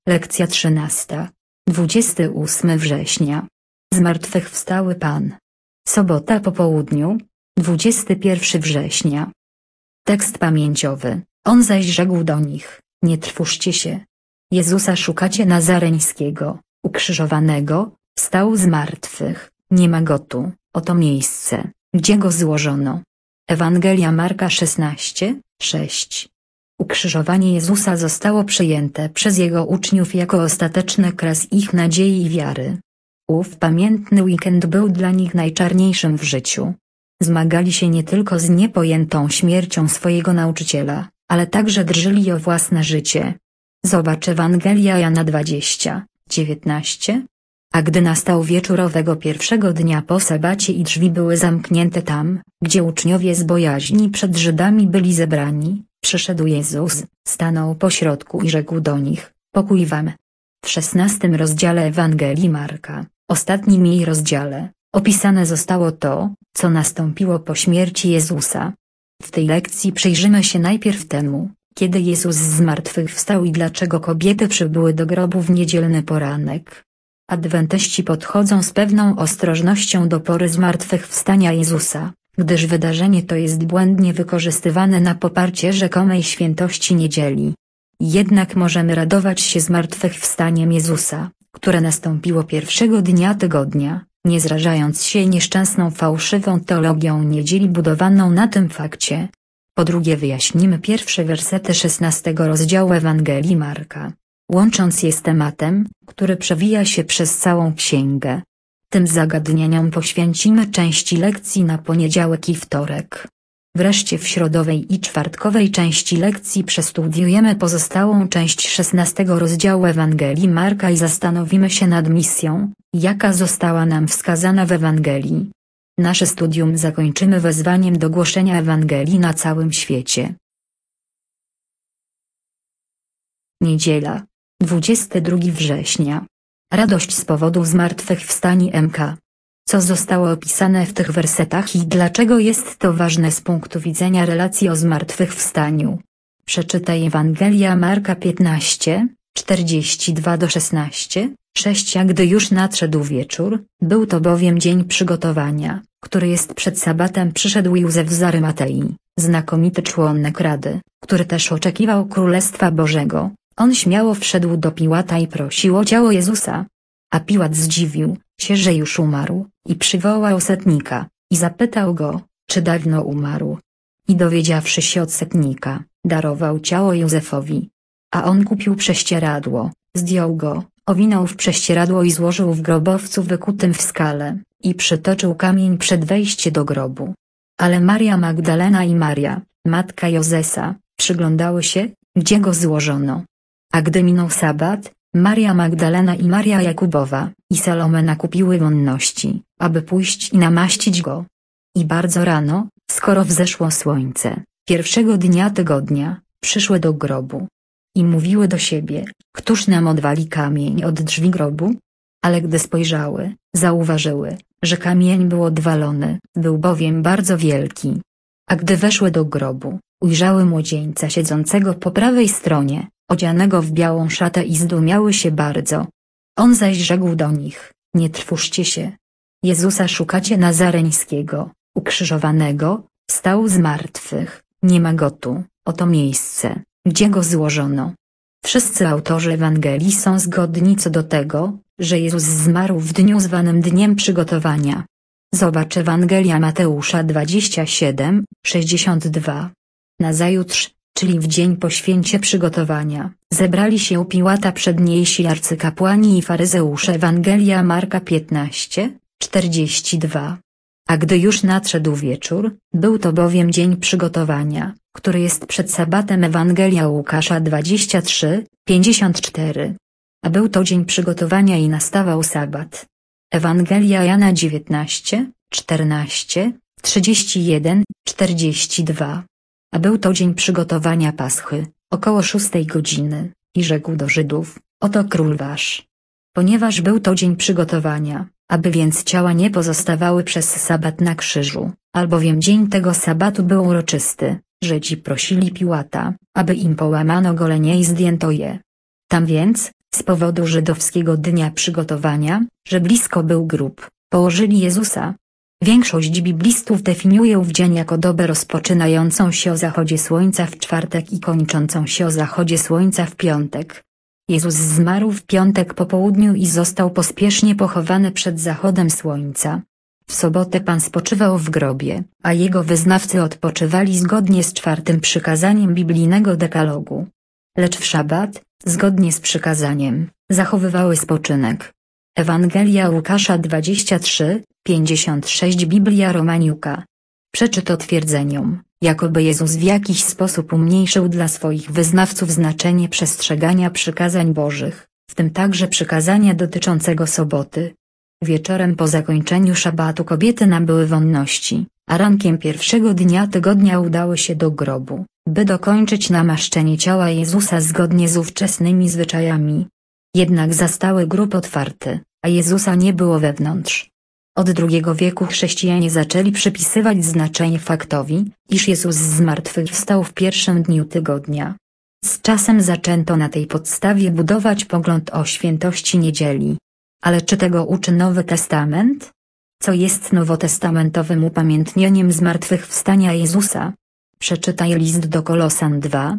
Lekcja 13. 28 września. Zmartwychwstały Pan. Sobota po południu, 21 września. Tekst pamięciowy. On zaś rzekł do nich: nie trwóżcie się. Jezusa szukacie Nazareńskiego, ukrzyżowanego, wstał z martwych, nie ma go tu, oto miejsce, gdzie go złożono. Ewangelia Marka 16:6. Ukrzyżowanie Jezusa zostało przyjęte przez Jego uczniów jako ostateczny kres ich nadziei i wiary. Ów pamiętny weekend był dla nich najczarniejszym w życiu. Zmagali się nie tylko z niepojętą śmiercią swojego nauczyciela, ale także drżyli o własne życie. Zobacz Ewangelia Jana 20:19. A gdy nastał wieczór owego pierwszego dnia po sabacie i drzwi były zamknięte tam, gdzie uczniowie z bojaźni przed Żydami byli zebrani, przyszedł Jezus, stanął pośrodku i rzekł do nich: pokój wam. W 16 rozdziale Ewangelii Marka, ostatnim jej rozdziale, opisane zostało to, co nastąpiło po śmierci Jezusa. W tej lekcji przyjrzymy się najpierw temu, kiedy Jezus zmartwychwstał i dlaczego kobiety przybyły do grobu w niedzielny poranek. Adwentyści podchodzą z pewną ostrożnością do pory zmartwychwstania Jezusa, gdyż wydarzenie to jest błędnie wykorzystywane na poparcie rzekomej świętości niedzieli. Jednak możemy radować się zmartwychwstaniem Jezusa, które nastąpiło pierwszego dnia tygodnia, nie zrażając się nieszczęsną fałszywą teologią niedzieli budowaną na tym fakcie. Po drugie wyjaśnimy pierwsze wersety 16 rozdziału Ewangelii Marka, łącząc je z tematem, który przewija się przez całą księgę. Tym zagadnieniom poświęcimy części lekcji na poniedziałek i wtorek. Wreszcie w środowej i czwartkowej części lekcji przestudiujemy pozostałą część 16 rozdziału Ewangelii Marka i zastanowimy się nad misją, jaka została nam wskazana w Ewangelii. Nasze studium zakończymy wezwaniem do głoszenia Ewangelii na całym świecie. Niedziela, 22 września. Radość z powodu zmartwychwstania MK. Co zostało opisane w tych wersetach i dlaczego jest to ważne z punktu widzenia relacji o zmartwychwstaniu? Przeczytaj Ewangelia Marka 15:42-16, 6. A gdy już nadszedł wieczór, był to bowiem dzień przygotowania, który jest przed sabatem, przyszedł Józef z Arymatei, znakomity członek rady, który też oczekiwał Królestwa Bożego. On śmiało wszedł do Piłata i prosił o ciało Jezusa. A Piłat zdziwił się, że już umarł, i przywołał setnika, i zapytał go, czy dawno umarł. I dowiedziawszy się od setnika, darował ciało Józefowi. A on kupił prześcieradło, zdjął go, owinął w prześcieradło i złożył w grobowcu wykutym w skale, i przytoczył kamień przed wejściem do grobu. Ale Maria Magdalena i Maria, matka Jozesa, przyglądały się, gdzie go złożono. A gdy minął sabat, Maria Magdalena i Maria Jakubowa i Salome nakupiły wonności, aby pójść i namaścić go. I bardzo rano, skoro wzeszło słońce, pierwszego dnia tygodnia, przyszły do grobu. I mówiły do siebie: któż nam odwali kamień od drzwi grobu? Ale gdy spojrzały, zauważyły, że kamień był odwalony, był bowiem bardzo wielki. A gdy weszły do grobu, ujrzały młodzieńca siedzącego po prawej stronie, odzianego w białą szatę, i zdumiały się bardzo. On zaś rzekł do nich: nie trwóżcie się. Jezusa szukacie Nazareńskiego, ukrzyżowanego, wstał z martwych, nie ma go tu, oto miejsce, gdzie go złożono. Wszyscy autorzy Ewangelii są zgodni co do tego, że Jezus zmarł w dniu zwanym Dniem Przygotowania. Zobacz Ewangelia Mateusza 27:62. Nazajutrz, czyli w dzień po święcie przygotowania, zebrali się u Piłata przedniejsi arcykapłani i faryzeusze. Ewangelia Marka 15:42. A gdy już nadszedł wieczór, był to bowiem dzień przygotowania, który jest przed sabatem. Ewangelia Łukasza 23:54. A był to dzień przygotowania i nastawał sabat. Ewangelia Jana 19:14, 31, 42. A był to dzień przygotowania Paschy, około 6 godziny, i rzekł do Żydów: oto król wasz. Ponieważ był to dzień przygotowania, aby więc ciała nie pozostawały przez sabat na krzyżu, albowiem dzień tego sabatu był uroczysty, Żydzi prosili Piłata, aby im połamano golenie i zdjęto je. Tam więc, Z powodu żydowskiego dnia przygotowania, że blisko był grób, położyli Jezusa. Większość biblistów definiuje ów dzień jako dobę rozpoczynającą się o zachodzie słońca w czwartek i kończącą się o zachodzie słońca w piątek. Jezus zmarł w piątek po południu i został pospiesznie pochowany przed zachodem słońca. W sobotę Pan spoczywał w grobie, a jego wyznawcy odpoczywali zgodnie z 4. przykazaniem biblijnego dekalogu. Lecz w szabat, zgodnie z przykazaniem, zachowywały spoczynek. Ewangelia Łukasza 23:56 Biblia Romaniuka. Przeczy to twierdzeniom, jakoby Jezus w jakiś sposób umniejszył dla swoich wyznawców znaczenie przestrzegania przykazań Bożych, w tym także przykazania dotyczącego soboty. Wieczorem po zakończeniu szabatu kobiety nabyły wonności, a rankiem pierwszego dnia tygodnia udały się do grobu, by dokończyć namaszczenie ciała Jezusa zgodnie z ówczesnymi zwyczajami. Jednak zastały grób otwarty, a Jezusa nie było wewnątrz. Od II wieku chrześcijanie zaczęli przypisywać znaczenie faktowi, iż Jezus zmartwychwstał w pierwszym dniu tygodnia. Z czasem zaczęto na tej podstawie budować pogląd o świętości niedzieli. Ale czy tego uczy Nowy Testament? Co jest nowotestamentowym upamiętnieniem zmartwychwstania Jezusa? Przeczytaj list do Kolosan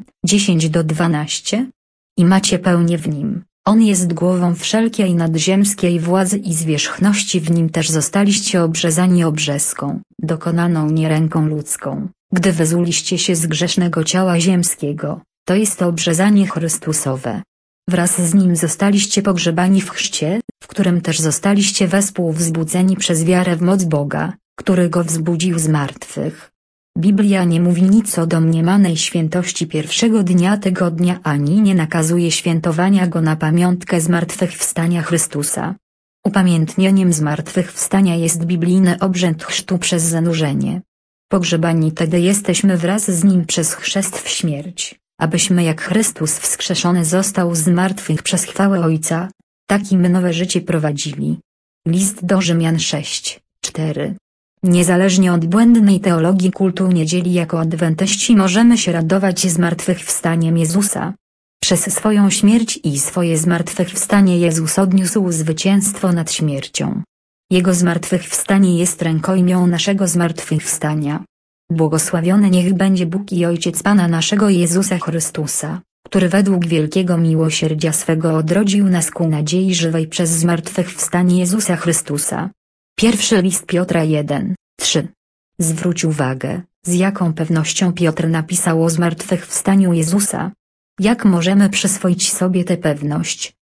2:10-12. I macie pełnię w Nim. On jest głową wszelkiej nadziemskiej władzy i zwierzchności, w Nim też zostaliście obrzezani obrzezką, dokonaną nie ręką ludzką, gdy wyzuliście się z grzesznego ciała ziemskiego, to jest to obrzezanie Chrystusowe. Wraz z Nim zostaliście pogrzebani w chrzcie, w którym też zostaliście wespół wzbudzeni przez wiarę w moc Boga, który Go wzbudził z martwych. Biblia nie mówi nic o domniemanej świętości pierwszego dnia tygodnia ani nie nakazuje świętowania go na pamiątkę zmartwychwstania Chrystusa. Upamiętnieniem zmartwychwstania jest biblijny obrzęd chrztu przez zanurzenie. Pogrzebani tedy jesteśmy wraz z Nim przez chrzest w śmierć, abyśmy jak Chrystus wskrzeszony został z martwych przez chwałę Ojca, tak i my nowe życie prowadzili. List do Rzymian 6:4. Niezależnie od błędnej teologii kultu niedzieli jako adwentyści możemy się radować zmartwychwstaniem Jezusa. Przez swoją śmierć i swoje zmartwychwstanie Jezus odniósł zwycięstwo nad śmiercią. Jego zmartwychwstanie jest rękojmią naszego zmartwychwstania. Błogosławiony niech będzie Bóg i Ojciec Pana naszego Jezusa Chrystusa, który według wielkiego miłosierdzia swego odrodził nas ku nadziei żywej przez zmartwychwstanie Jezusa Chrystusa. Pierwszy list Piotra 1:3. Zwróć uwagę, z jaką pewnością Piotr napisał o zmartwychwstaniu Jezusa. Jak możemy przyswoić sobie tę pewność?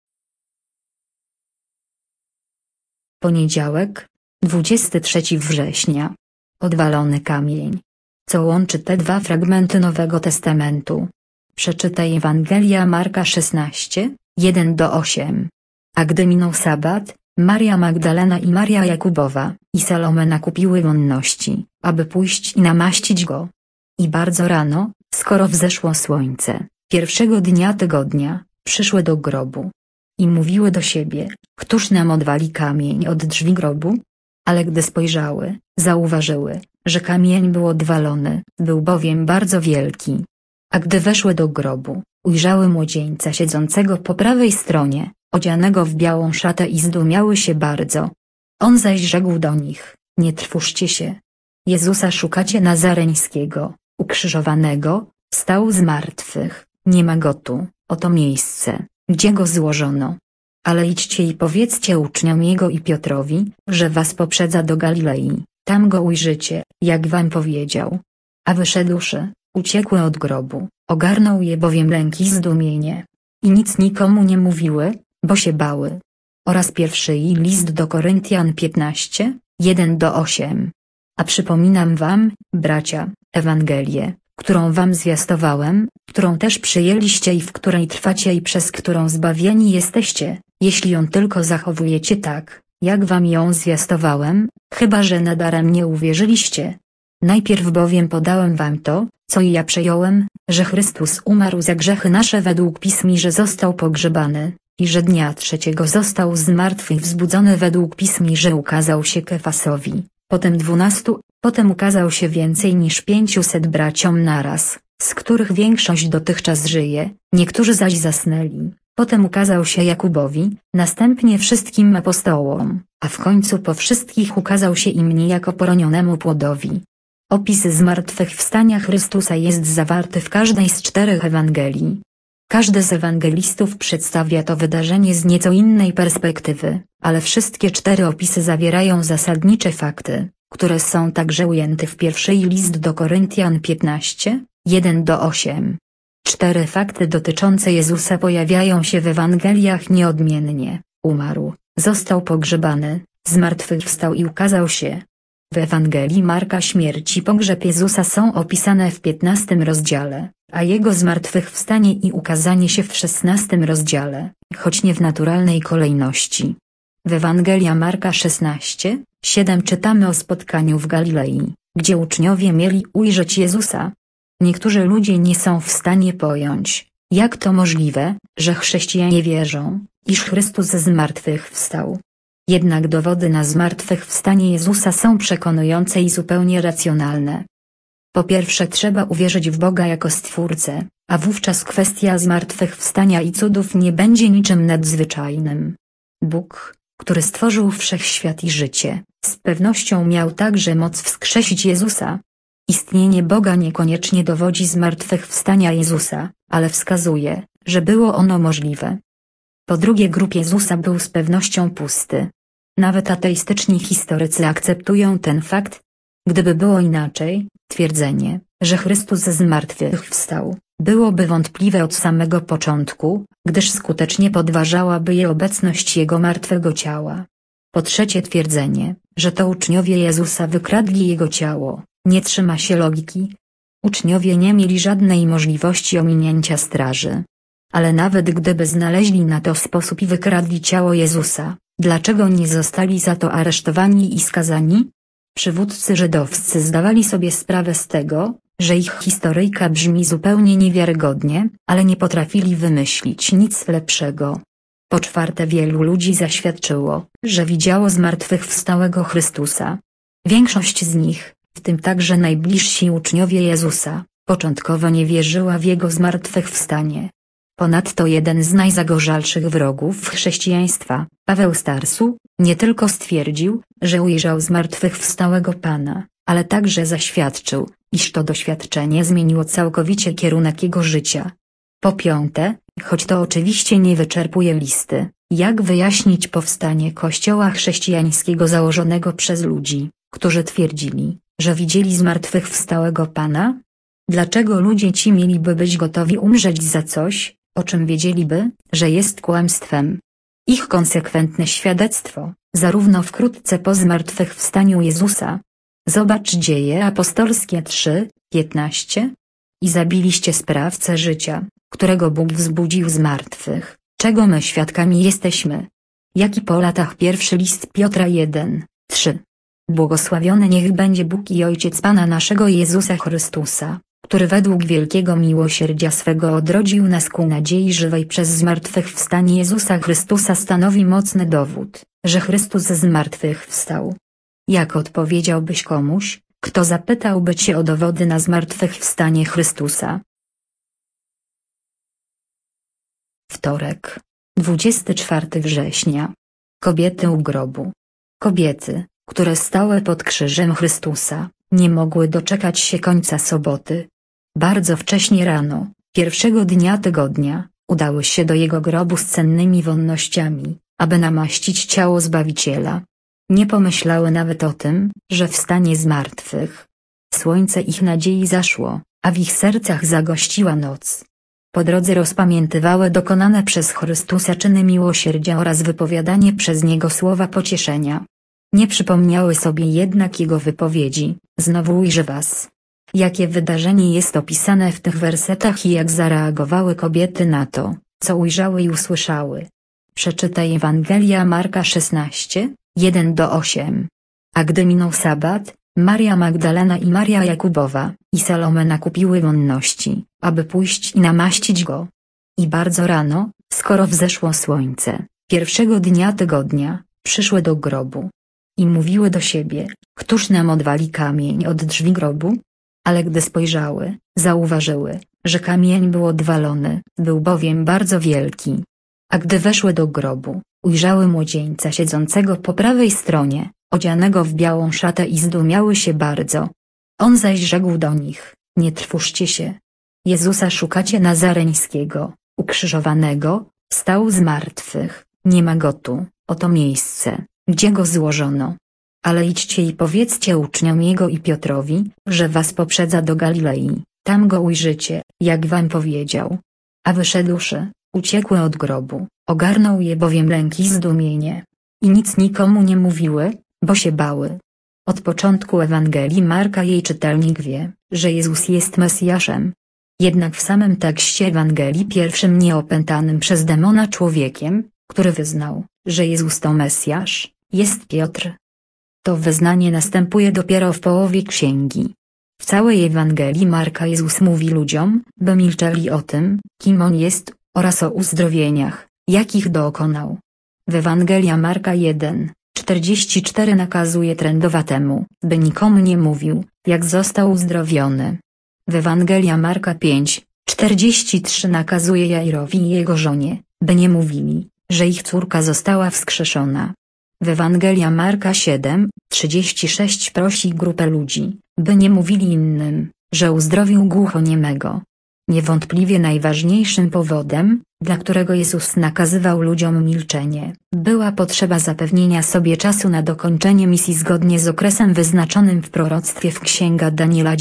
Poniedziałek, 23 września. Odwalony kamień. Co łączy te dwa fragmenty Nowego Testamentu? Przeczytaj Ewangelia Marka 16:1-8. A gdy minął sabat, Maria Magdalena i Maria Jakubowa i Salome nakupiły wonności, aby pójść i namaścić go. I bardzo rano, skoro wzeszło słońce, pierwszego dnia tygodnia, przyszły do grobu. I mówiły do siebie, któż nam odwali kamień od drzwi grobu? Ale gdy spojrzały, zauważyły, że kamień był odwalony, był bowiem bardzo wielki. A gdy weszły do grobu, ujrzały młodzieńca siedzącego po prawej stronie, odzianego w białą szatę i zdumiały się bardzo. On zaś rzekł do nich, nie trwóżcie się. Jezusa szukacie Nazareńskiego, ukrzyżowanego, wstał z martwych, nie ma go tu, oto miejsce, gdzie go złożono. Ale idźcie i powiedzcie uczniom Jego i Piotrowi, że was poprzedza do Galilei, tam go ujrzycie, jak wam powiedział. A wyszedłszy, uciekły od grobu, ogarnął je bowiem lęk i zdumienie. I nic nikomu nie mówiły, bo się bały. Oraz pierwszy list do Koryntian 15:1-8. A przypominam wam, bracia, Ewangelię, którą wam zwiastowałem, którą też przyjęliście i w której trwacie i przez którą zbawieni jesteście, jeśli ją tylko zachowujecie tak, jak wam ją zwiastowałem, chyba że nadarem nie uwierzyliście. Najpierw bowiem podałem wam to, co i ja przejąłem, że Chrystus umarł za grzechy nasze według Pism i że został pogrzebany, i że dnia trzeciego został z martwych wzbudzony według Pism i że ukazał się Kefasowi, potem 12, potem ukazał się więcej niż 500 braciom naraz, z których większość dotychczas żyje, niektórzy zaś zasnęli. Potem ukazał się Jakubowi, następnie wszystkim apostołom, a w końcu po wszystkich ukazał się i mnie jako poronionemu płodowi. Opis zmartwychwstania Chrystusa jest zawarty w każdej z 4 Ewangelii. Każdy z ewangelistów przedstawia to wydarzenie z nieco innej perspektywy, ale wszystkie 4 opisy zawierają zasadnicze fakty, które są także ujęte w pierwszej list do Koryntian 15, 1-8. 4 fakty dotyczące Jezusa pojawiają się w Ewangeliach nieodmiennie: umarł, został pogrzebany, zmartwychwstał i ukazał się. W Ewangelii Marka śmierć i pogrzeb Jezusa są opisane w 15 rozdziale, a jego zmartwychwstanie i ukazanie się w 16 rozdziale, choć nie w naturalnej kolejności. W Ewangelia Marka 16, 7 czytamy o spotkaniu w Galilei, gdzie uczniowie mieli ujrzeć Jezusa. Niektórzy ludzie nie są w stanie pojąć, jak to możliwe, że chrześcijanie wierzą, iż Chrystus zmartwychwstał. Jednak dowody na zmartwychwstanie Jezusa są przekonujące i zupełnie racjonalne. Po pierwsze trzeba uwierzyć w Boga jako Stwórcę, a wówczas kwestia zmartwychwstania i cudów nie będzie niczym nadzwyczajnym. Bóg, który stworzył wszechświat i życie, z pewnością miał także moc wskrzesić Jezusa. Istnienie Boga niekoniecznie dowodzi zmartwychwstania Jezusa, ale wskazuje, że było ono możliwe. Po drugie, grób Jezusa był z pewnością pusty. Nawet ateistyczni historycy akceptują ten fakt. Gdyby było inaczej, twierdzenie, że Chrystus zmartwychwstał, byłoby wątpliwe od samego początku, gdyż skutecznie podważałaby je obecność Jego martwego ciała. Po trzecie, twierdzenie, że to uczniowie Jezusa wykradli Jego ciało, nie trzyma się logiki. Uczniowie nie mieli żadnej możliwości ominięcia straży. Ale nawet gdyby znaleźli na to sposób i wykradli ciało Jezusa, dlaczego nie zostali za to aresztowani i skazani? Przywódcy żydowscy zdawali sobie sprawę z tego, że ich historyjka brzmi zupełnie niewiarygodnie, ale nie potrafili wymyślić nic lepszego. Po czwarte, wielu ludzi zaświadczyło, że widziało zmartwychwstałego Chrystusa. Większość z nich, w tym także najbliżsi uczniowie Jezusa, początkowo nie wierzyła w Jego zmartwychwstanie. Ponadto jeden z najzagorzalszych wrogów chrześcijaństwa, Paweł z Tarsu, nie tylko stwierdził, że ujrzał zmartwychwstałego Pana, ale także zaświadczył, iż to doświadczenie zmieniło całkowicie kierunek jego życia. Po piąte, choć to oczywiście nie wyczerpuje listy, jak wyjaśnić powstanie Kościoła chrześcijańskiego założonego przez ludzi, którzy twierdzili, że widzieli zmartwychwstałego Pana? Dlaczego ludzie ci mieliby być gotowi umrzeć za coś, o czym wiedzieliby, że jest kłamstwem? Ich konsekwentne świadectwo, zarówno wkrótce po zmartwychwstaniu Jezusa. Zobacz Dzieje apostolskie 3:15. I zabiliście sprawcę życia, którego Bóg wzbudził z martwych, czego my świadkami jesteśmy. Jak i po latach pierwszy list Piotra 1:3. Błogosławiony niech będzie Bóg i Ojciec Pana naszego Jezusa Chrystusa, który według wielkiego miłosierdzia swego odrodził nas ku nadziei żywej przez zmartwychwstanie Jezusa Chrystusa stanowi mocny dowód, że Chrystus zmartwychwstał. Jak odpowiedziałbyś komuś, kto zapytałby cię o dowody na zmartwychwstanie Chrystusa? Wtorek, 24 września. Kobiety u grobu. Kobiety, które stały pod krzyżem Chrystusa, nie mogły doczekać się końca soboty. Bardzo wcześnie rano, pierwszego dnia tygodnia, udały się do jego grobu z cennymi wonnościami, aby namaścić ciało Zbawiciela. Nie pomyślały nawet o tym, że wstanie z martwych. Słońce ich nadziei zaszło, a w ich sercach zagościła noc. Po drodze rozpamiętywały dokonane przez Chrystusa czyny miłosierdzia oraz wypowiadanie przez Niego słowa pocieszenia. Nie przypomniały sobie jednak Jego wypowiedzi: znowu ujrzę was. Jakie wydarzenie jest opisane w tych wersetach i jak zareagowały kobiety na to, co ujrzały i usłyszały. Przeczytaj Ewangelia Marka 16, 1-8. A gdy minął sabat, Maria Magdalena i Maria Jakubowa i Salome nakupiły wonności, aby pójść i namaścić go. I bardzo rano, skoro wzeszło słońce, pierwszego dnia tygodnia, przyszły do grobu. I mówiły do siebie: któż nam odwali kamień od drzwi grobu? Ale gdy spojrzały, zauważyły, że kamień był odwalony, był bowiem bardzo wielki. A gdy weszły do grobu, ujrzały młodzieńca siedzącego po prawej stronie, odzianego w białą szatę i zdumiały się bardzo. On zaś rzekł do nich: nie trwóżcie się. Jezusa szukacie Nazareńskiego, ukrzyżowanego, wstał z martwych, nie ma go tu, oto miejsce, gdzie go złożono. Ale idźcie i powiedzcie uczniom Jego i Piotrowi, że was poprzedza do Galilei, tam go ujrzycie, jak wam powiedział. A wyszedłszy, uciekły od grobu, ogarnął je bowiem lęk i zdumienie. I nic nikomu nie mówiły, bo się bały. Od początku Ewangelii Marka jej czytelnik wie, że Jezus jest Mesjaszem. Jednak w samym tekście Ewangelii pierwszym nieopętanym przez demona człowiekiem, który wyznał, że Jezus to Mesjasz, jest Piotr. To wyznanie następuje dopiero w połowie księgi. W całej Ewangelii Marka Jezus mówi ludziom, by milczeli o tym, kim On jest, oraz o uzdrowieniach, jakich dokonał. W Ewangelia Marka 1:44 nakazuje trędowatemu, by nikomu nie mówił, jak został uzdrowiony. W Ewangelia Marka 5:43 nakazuje Jairowi i jego żonie, by nie mówili, że ich córka została wskrzeszona. W Ewangelia Marka 7:36 prosi grupę ludzi, by nie mówili innym, że uzdrowił głuchoniemego. Niewątpliwie najważniejszym powodem, dla którego Jezus nakazywał ludziom milczenie, była potrzeba zapewnienia sobie czasu na dokończenie misji zgodnie z okresem wyznaczonym w proroctwie w Księga Daniela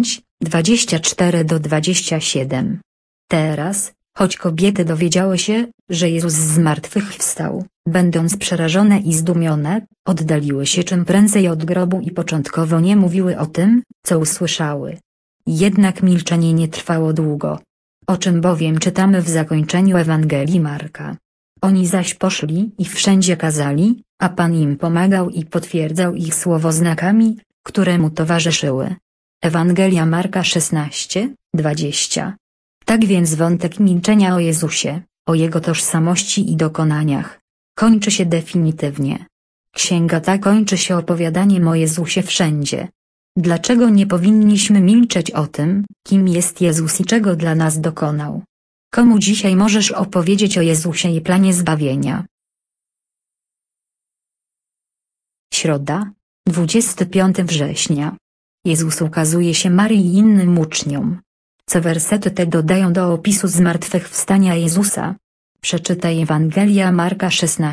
9:24-27. Teraz, choć kobiety dowiedziały się, że Jezus z martwych wstał, będąc przerażone i zdumione, oddaliły się czym prędzej od grobu i początkowo nie mówiły o tym, co usłyszały. Jednak milczenie nie trwało długo. O czym bowiem czytamy w zakończeniu Ewangelii Marka. Oni zaś poszli i wszędzie kazali, a Pan im pomagał i potwierdzał ich słowo znakami, które mu towarzyszyły. Ewangelia Marka 16:20. Tak więc wątek milczenia o Jezusie, o Jego tożsamości i dokonaniach, kończy się definitywnie. Księga ta kończy się opowiadaniem o Jezusie wszędzie. Dlaczego nie powinniśmy milczeć o tym, kim jest Jezus i czego dla nas dokonał? Komu dzisiaj możesz opowiedzieć o Jezusie i planie zbawienia? Środa, 25 września. Jezus ukazuje się Marii i innym uczniom. Co wersety te dodają do opisu zmartwychwstania Jezusa? Przeczytaj Ewangelia Marka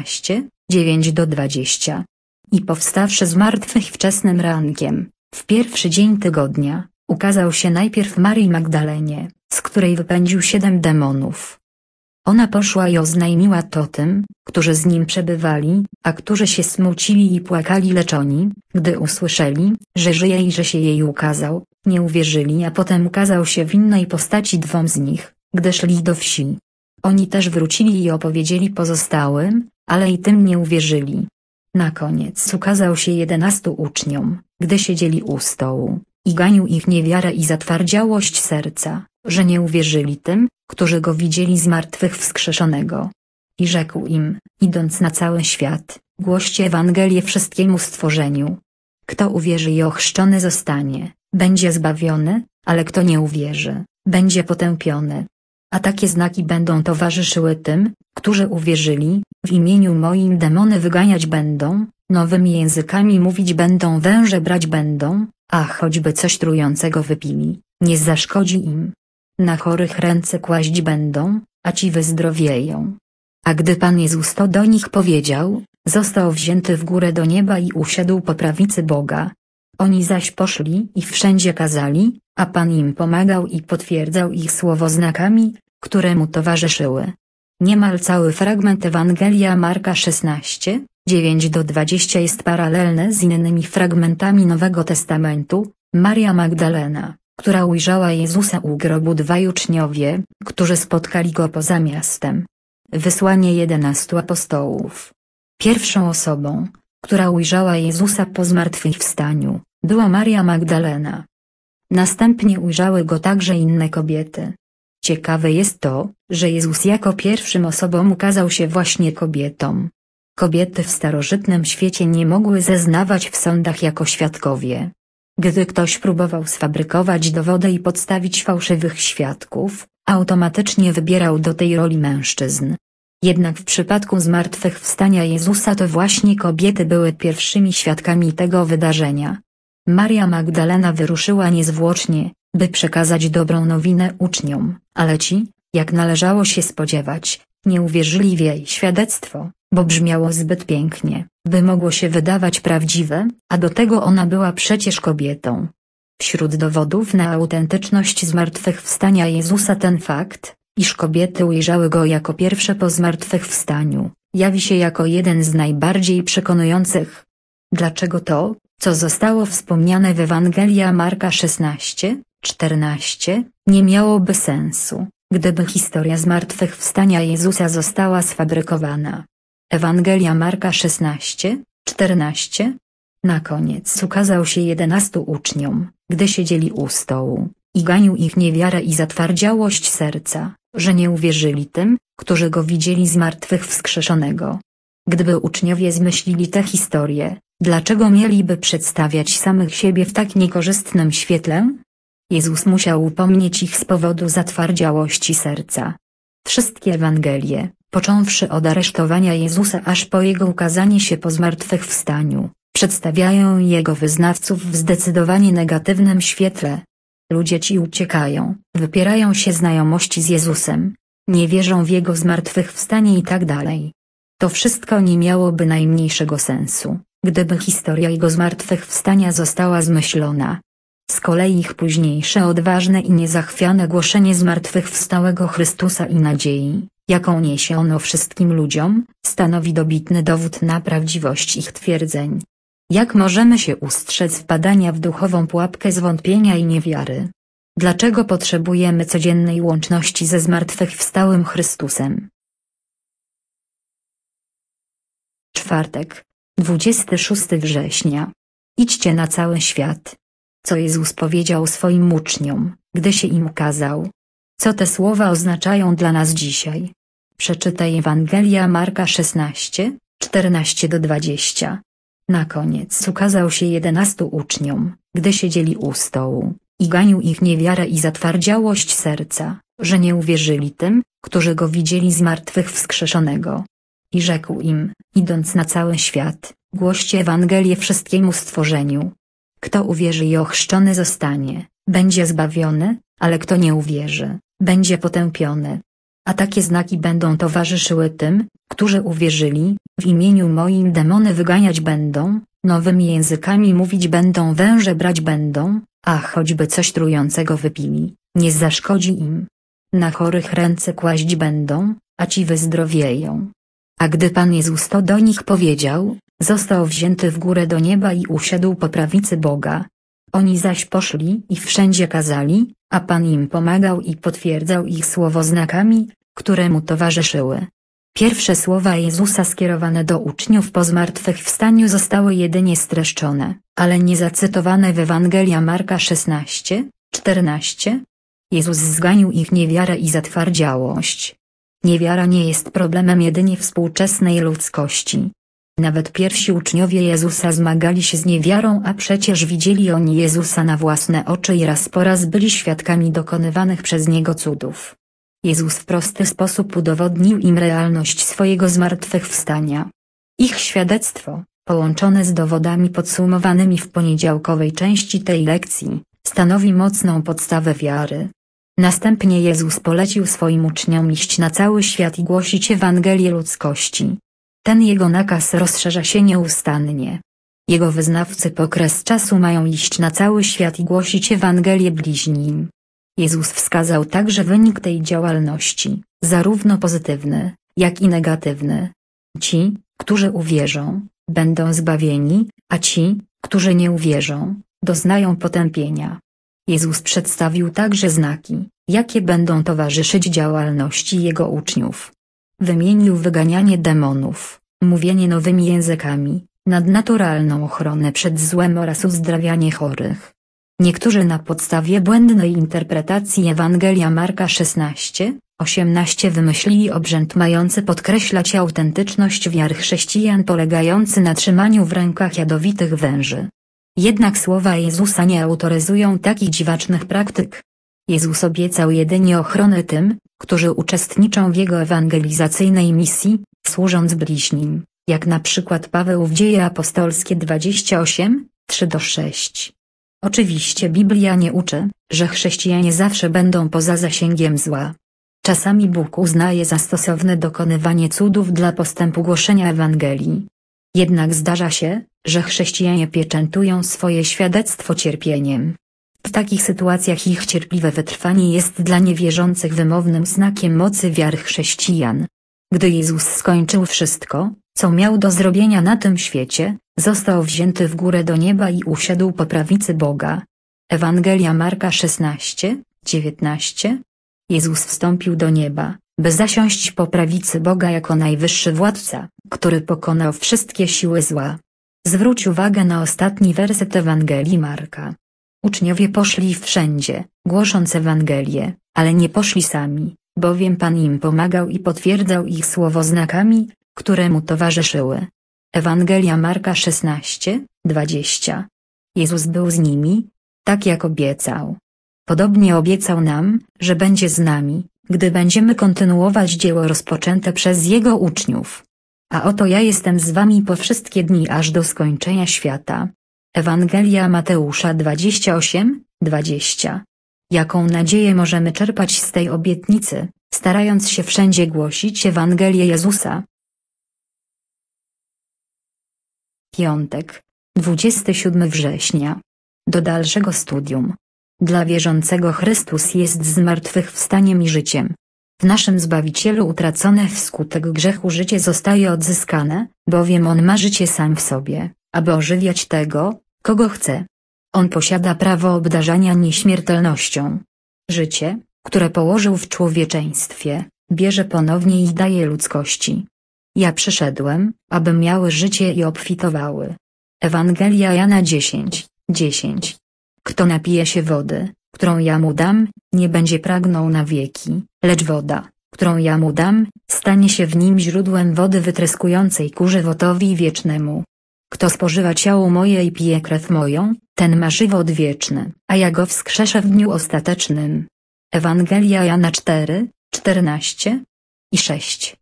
16:9-20. I powstawszy z martwych wczesnym rankiem, w pierwszy dzień tygodnia, ukazał się najpierw Marii Magdalenie, z której wypędził 7 demonów. Ona poszła i oznajmiła to tym, którzy z nim przebywali, a którzy się smucili i płakali, lecz oni, gdy usłyszeli, że żyje i że się jej ukazał, nie uwierzyli, a potem ukazał się w innej postaci 2 z nich, gdy szli do wsi. Oni też wrócili i opowiedzieli pozostałym, ale i tym nie uwierzyli. Na koniec ukazał się 11 uczniom, gdy siedzieli u stołu, i ganił ich niewiarę i zatwardziałość serca, że nie uwierzyli tym, którzy go widzieli z martwych wskrzeszonego. I rzekł im, idąc na cały świat, głoście Ewangelię wszystkiemu stworzeniu. Kto uwierzy i ochrzczony zostanie, będzie zbawiony, ale kto nie uwierzy, będzie potępiony. A takie znaki będą towarzyszyły tym, którzy uwierzyli, w imieniu moim demony wyganiać będą, nowymi językami mówić będą, węże brać będą, a choćby coś trującego wypili, nie zaszkodzi im. Na chorych ręce kłaść będą, a ci wyzdrowieją. A gdy Pan Jezus to do nich powiedział, został wzięty w górę do nieba i usiadł po prawicy Boga. Oni zaś poszli i wszędzie kazali, a Pan im pomagał i potwierdzał ich słowo znakami, które mu towarzyszyły. Niemal cały fragment Ewangelia Marka 16:9-20 jest paralelny z innymi fragmentami Nowego Testamentu. Maria Magdalena, która ujrzała Jezusa u grobu, 2 uczniowie, którzy spotkali go poza miastem. Wysłanie 11 apostołów. Pierwszą osobą, która ujrzała Jezusa po zmartwychwstaniu, była Maria Magdalena. Następnie ujrzały go także inne kobiety. Ciekawe jest to, że Jezus jako pierwszym osobom ukazał się właśnie kobietom. Kobiety w starożytnym świecie nie mogły zeznawać w sądach jako świadkowie. Gdy ktoś próbował sfabrykować dowody i podstawić fałszywych świadków, automatycznie wybierał do tej roli mężczyzn. Jednak w przypadku zmartwychwstania Jezusa to właśnie kobiety były pierwszymi świadkami tego wydarzenia. Maria Magdalena wyruszyła niezwłocznie, by przekazać dobrą nowinę uczniom, ale ci, jak należało się spodziewać, nie uwierzyli w jej świadectwo, bo brzmiało zbyt pięknie, by mogło się wydawać prawdziwe, a do tego ona była przecież kobietą. Wśród dowodów na autentyczność zmartwychwstania Jezusa ten fakt, iż kobiety ujrzały Go jako pierwsze po zmartwychwstaniu, jawi się jako jeden z najbardziej przekonujących. Dlaczego to, co zostało wspomniane w Ewangelii Marka 16:14, nie miałoby sensu, gdyby historia zmartwychwstania Jezusa została sfabrykowana? Ewangelia Marka 16:14. Na koniec ukazał się 11 uczniom, gdy siedzieli u stołu, i ganił ich niewiarę i zatwardziałość serca, że nie uwierzyli tym, którzy Go widzieli zmartwychwskrzeszonego. Gdyby uczniowie zmyślili tę historię, dlaczego mieliby przedstawiać samych siebie w tak niekorzystnym świetle? Jezus musiał upomnieć ich z powodu zatwardziałości serca. Wszystkie Ewangelie, począwszy od aresztowania Jezusa aż po Jego ukazanie się po zmartwychwstaniu, przedstawiają Jego wyznawców w zdecydowanie negatywnym świetle. Ludzie ci uciekają, wypierają się znajomości z Jezusem, nie wierzą w Jego zmartwychwstanie itd. To wszystko nie miałoby najmniejszego sensu, gdyby historia Jego zmartwychwstania została zmyślona. Z kolei ich późniejsze odważne i niezachwiane głoszenie zmartwychwstałego Chrystusa i nadziei, jaką niesie ono wszystkim ludziom, stanowi dobitny dowód na prawdziwość ich twierdzeń. Jak możemy się ustrzec wpadania w duchową pułapkę zwątpienia i niewiary? Dlaczego potrzebujemy codziennej łączności ze zmartwychwstałym Chrystusem? Czwartek, 26 września. Idźcie na cały świat. Co Jezus powiedział swoim uczniom, gdy się im ukazał? Co te słowa oznaczają dla nas dzisiaj? Przeczytaj Ewangelia Marka 16:14-20. Na koniec ukazał się 11 uczniom, gdy siedzieli u stołu, i ganił ich niewiarę i zatwardziałość serca, że nie uwierzyli tym, którzy Go widzieli zmartwychwskrzeszonego. I rzekł im, idąc na cały świat, głoście Ewangelię wszystkiemu stworzeniu. Kto uwierzy i ochrzczony zostanie, będzie zbawiony, ale kto nie uwierzy, będzie potępiony. A takie znaki będą towarzyszyły tym, którzy uwierzyli, w imieniu moim demony wyganiać będą, nowymi językami mówić będą, węże brać będą, a choćby coś trującego wypili, nie zaszkodzi im. Na chorych ręce kłaść będą, a ci wyzdrowieją. A gdy Pan Jezus to do nich powiedział, został wzięty w górę do nieba i usiadł po prawicy Boga. Oni zaś poszli i wszędzie kazali, a Pan im pomagał i potwierdzał ich słowo znakami, które mu towarzyszyły. Pierwsze słowa Jezusa skierowane do uczniów po zmartwychwstaniu zostały jedynie streszczone, ale nie zacytowane w Ewangelii Marka 16:14. Jezus zganił ich niewiarę i zatwardziałość. Niewiara nie jest problemem jedynie współczesnej ludzkości. Nawet pierwsi uczniowie Jezusa zmagali się z niewiarą, a przecież widzieli oni Jezusa na własne oczy i raz po raz byli świadkami dokonywanych przez Niego cudów. Jezus w prosty sposób udowodnił im realność swojego zmartwychwstania. Ich świadectwo, połączone z dowodami podsumowanymi w poniedziałkowej części tej lekcji, stanowi mocną podstawę wiary. Następnie Jezus polecił swoim uczniom iść na cały świat i głosić Ewangelię ludzkości. Ten Jego nakaz rozszerza się nieustannie. Jego wyznawcy po kres czasu mają iść na cały świat i głosić Ewangelię bliźnim. Jezus wskazał także wynik tej działalności, zarówno pozytywny, jak i negatywny. Ci, którzy uwierzą, będą zbawieni, a ci, którzy nie uwierzą, doznają potępienia. Jezus przedstawił także znaki, jakie będą towarzyszyć działalności Jego uczniów. Wymienił wyganianie demonów, mówienie nowymi językami, nadnaturalną ochronę przed złem oraz uzdrawianie chorych. Niektórzy na podstawie błędnej interpretacji Ewangelia Marka 16:18 wymyślili obrzęd mający podkreślać autentyczność wiary chrześcijan polegający na trzymaniu w rękach jadowitych węży. Jednak słowa Jezusa nie autoryzują takich dziwacznych praktyk. Jezus obiecał jedynie ochronę tym, którzy uczestniczą w Jego ewangelizacyjnej misji, służąc bliźnim, jak na przykład Paweł w Dzieje Apostolskie 28, 3-6. Oczywiście Biblia nie uczy, że chrześcijanie zawsze będą poza zasięgiem zła. Czasami Bóg uznaje za stosowne dokonywanie cudów dla postępu głoszenia Ewangelii. Jednak zdarza się, że chrześcijanie pieczętują swoje świadectwo cierpieniem. W takich sytuacjach ich cierpliwe wytrwanie jest dla niewierzących wymownym znakiem mocy wiary chrześcijan. Gdy Jezus skończył wszystko, co miał do zrobienia na tym świecie, został wzięty w górę do nieba i usiadł po prawicy Boga. Ewangelia Marka 16, 19. Jezus wstąpił do nieba, by zasiąść po prawicy Boga jako najwyższy władca, który pokonał wszystkie siły zła. Zwróć uwagę na ostatni werset Ewangelii Marka. Uczniowie poszli wszędzie, głosząc Ewangelię, ale nie poszli sami, bowiem Pan im pomagał i potwierdzał ich słowo znakami, które mu towarzyszyły. Ewangelia Marka 16, 20. Jezus był z nimi, tak jak obiecał. Podobnie obiecał nam, że będzie z nami, gdy będziemy kontynuować dzieło rozpoczęte przez Jego uczniów. A oto ja jestem z wami po wszystkie dni aż do skończenia świata. Ewangelia Mateusza 28, 20. Jaką nadzieję możemy czerpać z tej obietnicy, starając się wszędzie głosić Ewangelię Jezusa? Piątek, 27 września. Do dalszego studium. Dla wierzącego Chrystus jest zmartwychwstaniem i życiem. W naszym Zbawicielu utracone wskutek grzechu życie zostaje odzyskane, bowiem On ma życie sam w sobie, aby ożywiać tego, kogo chce. On posiada prawo obdarzania nieśmiertelnością. Życie, które położył w człowieczeństwie, bierze ponownie i daje ludzkości. Ja przyszedłem, aby miały życie i obfitowały. Ewangelia Jana 10, 10. Kto napije się wody, którą ja mu dam, nie będzie pragnął na wieki, lecz woda, którą ja mu dam, stanie się w nim źródłem wody wytryskującej ku żywotowi wiecznemu. Kto spożywa ciało moje i pije krew moją, ten ma żywot wieczny, a ja go wskrzeszę w dniu ostatecznym. Ewangelia Jana 4, 14 i 6,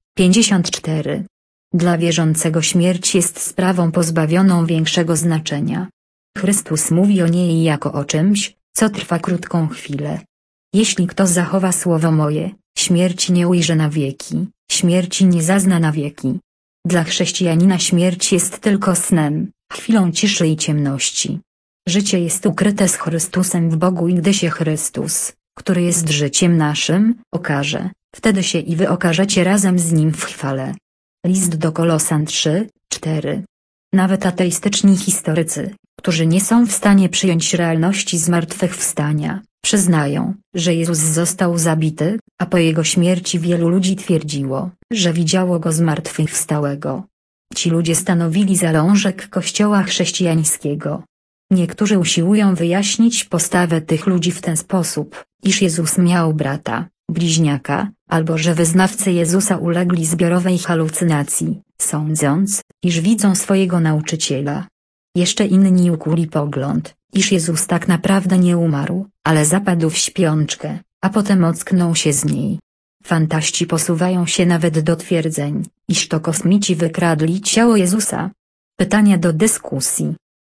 54. Dla wierzącego śmierć jest sprawą pozbawioną większego znaczenia. Chrystus mówi o niej jako o czymś, co trwa krótką chwilę. Jeśli kto zachowa słowo moje, śmierci nie ujrzy na wieki, śmierci nie zazna na wieki. Dla chrześcijanina śmierć jest tylko snem, chwilą ciszy i ciemności. Życie jest ukryte z Chrystusem w Bogu i gdy się Chrystus, który jest życiem naszym, okaże, wtedy się i wy okażecie razem z Nim w chwale. List do Kolosan 3, 4. Nawet ateistyczni historycy, którzy nie są w stanie przyjąć realności zmartwychwstania, przyznają, że Jezus został zabity, a po Jego śmierci wielu ludzi twierdziło, że widziało Go zmartwychwstałego. Ci ludzie stanowili zalążek Kościoła chrześcijańskiego. Niektórzy usiłują wyjaśnić postawę tych ludzi w ten sposób, iż Jezus miał brata, bliźniaka, albo że wyznawcy Jezusa ulegli zbiorowej halucynacji, sądząc, iż widzą swojego nauczyciela. Jeszcze inni ukuli pogląd, iż Jezus tak naprawdę nie umarł, ale zapadł w śpiączkę, a potem ocknął się z niej. Fantaści posuwają się nawet do twierdzeń, iż to kosmici wykradli ciało Jezusa. Pytania do dyskusji.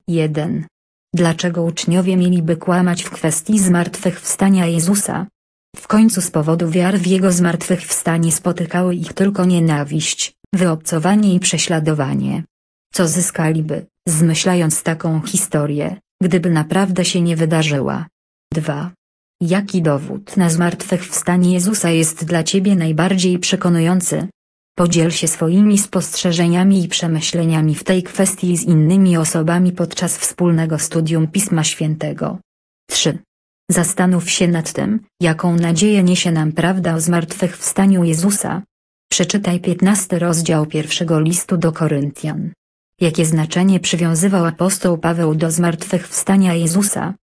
1. Dlaczego uczniowie mieliby kłamać w kwestii zmartwychwstania Jezusa? W końcu z powodu wiary w Jego zmartwychwstanie spotykały ich tylko nienawiść, wyobcowanie i prześladowanie. Co zyskaliby, zmyślając taką historię, gdyby naprawdę się nie wydarzyła? 2. Jaki dowód na zmartwychwstanie Jezusa jest dla Ciebie najbardziej przekonujący? Podziel się swoimi spostrzeżeniami i przemyśleniami w tej kwestii z innymi osobami podczas wspólnego studium Pisma Świętego. 3. Zastanów się nad tym, jaką nadzieję niesie nam prawda o zmartwychwstaniu Jezusa. Przeczytaj 15 rozdział pierwszego listu do Koryntian. Jakie znaczenie przywiązywał apostoł Paweł do zmartwychwstania Jezusa?